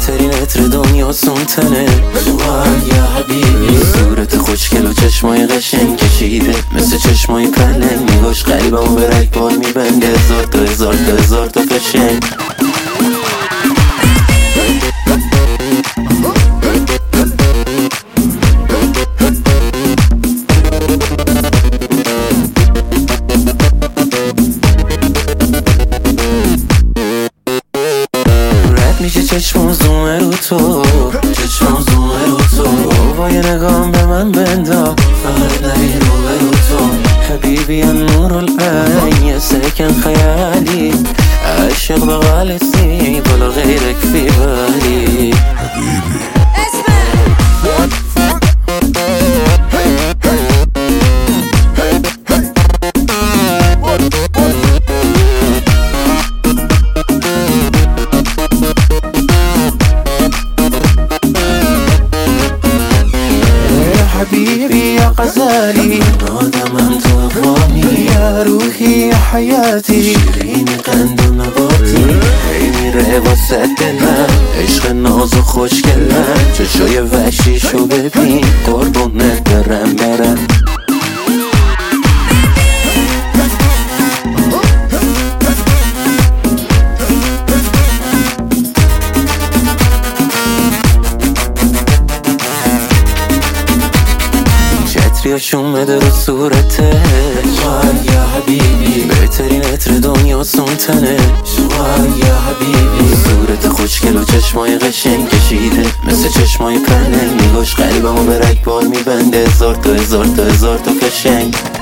بهترین عطر دنیا سونتنه. یا حبیبی صورت خوشگل و چشمای قشنگ کشیده مثل چشمای پلنگ، نگاش قلبمو به رگبار میبنده، هزار تا هزار تا هزار تا فشنگ. میشه چشم زومه رو تو، چشم زومه رو تو، با یه نگام به من بندا، فقط نبین رو تو. حبیبی نور العین یه سکن خیالی، عاشق بغالتي ولا غيرك في بالي. حبيبي يا غزالي آدم أنت أقوامي، يا روحي يا حياتي، شيرين قند و نباتی، هی میره واسه دلم عشق ناز و خوشگلم، چشای وحشیشو ببین قربونت برم. عطریاشون بده رو صورته، یا حبیبی بهترین عطر دنیا سونتنه. یا حبیبی صورت خوشگل و چشمای قشنگ کشیده مثل چشمای پلنگ، نگاش قلبمو به رگبار میبنده، هزار تا هزار تا هزار تا فشنگ.